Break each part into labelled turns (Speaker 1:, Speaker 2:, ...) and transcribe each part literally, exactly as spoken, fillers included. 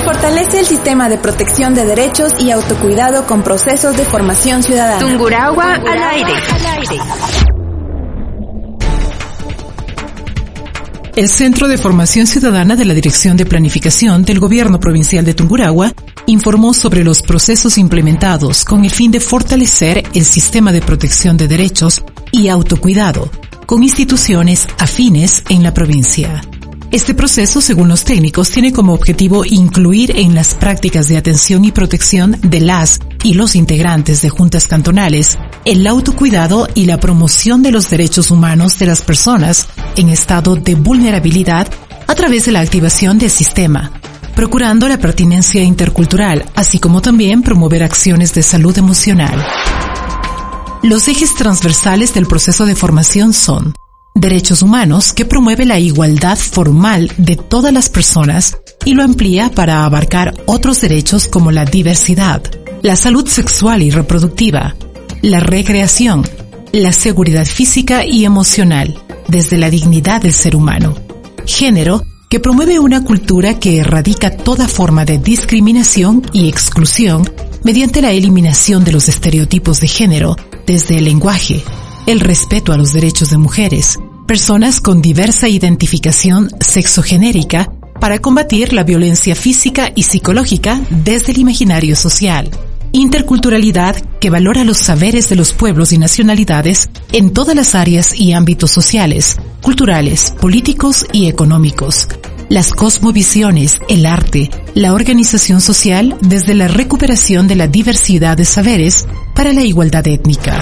Speaker 1: Fortalece el sistema de protección de derechos y autocuidado con procesos de formación ciudadana.
Speaker 2: Tungurahua al aire.
Speaker 3: El Centro de Formación Ciudadana de la Dirección de Planificación del Gobierno Provincial de Tungurahua informó sobre los procesos implementados con el fin de fortalecer el sistema de protección de derechos y autocuidado con instituciones afines en la provincia. Este proceso, según los técnicos, tiene como objetivo incluir en las prácticas de atención y protección de las y los integrantes de juntas cantonales el autocuidado y la promoción de los derechos humanos de las personas en estado de vulnerabilidad a través de la activación del sistema, procurando la pertinencia intercultural, así como también promover acciones de salud emocional. Los ejes transversales del proceso de formación son derechos humanos, que promueve la igualdad formal de todas las personas y lo amplía para abarcar otros derechos como la diversidad, la salud sexual y reproductiva, la recreación, la seguridad física y emocional, desde la dignidad del ser humano. Género, que promueve una cultura que erradica toda forma de discriminación y exclusión mediante la eliminación de los estereotipos de género desde el lenguaje, el respeto a los derechos de mujeres, personas con diversa identificación sexogenérica para combatir la violencia física y psicológica desde el imaginario social. Interculturalidad, que valora los saberes de los pueblos y nacionalidades en todas las áreas y ámbitos sociales, culturales, políticos y económicos. Las cosmovisiones, el arte, la organización social desde la recuperación de la diversidad de saberes para la igualdad étnica.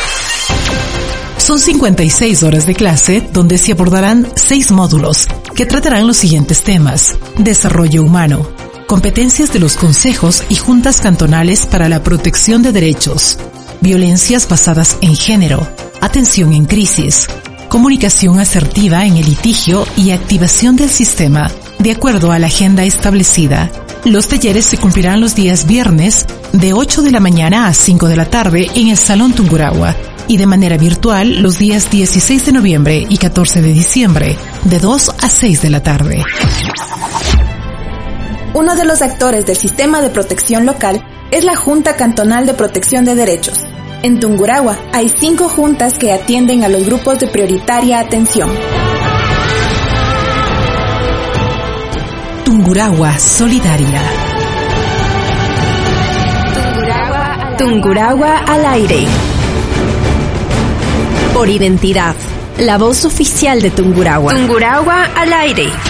Speaker 3: Son cincuenta y seis horas de clase donde se abordarán seis módulos que tratarán los siguientes temas: desarrollo humano, competencias de los consejos y juntas cantonales para la protección de derechos, violencias basadas en género, atención en crisis, comunicación asertiva en el litigio y activación del sistema de acuerdo a la agenda establecida. Los talleres se cumplirán los días viernes de ocho de la mañana a cinco de la tarde en el Salón Tungurahua y de manera virtual los días dieciséis de noviembre y catorce de diciembre de dos a seis de la tarde.
Speaker 1: Uno de los actores del sistema de protección local es la Junta Cantonal de Protección de Derechos. En Tungurahua hay cinco juntas que atienden a los grupos de prioritaria atención.
Speaker 3: Tungurahua Solidaria.
Speaker 2: Tungurahua, Tungurahua al aire. Por identidad, la voz oficial de Tungurahua. Tungurahua al aire.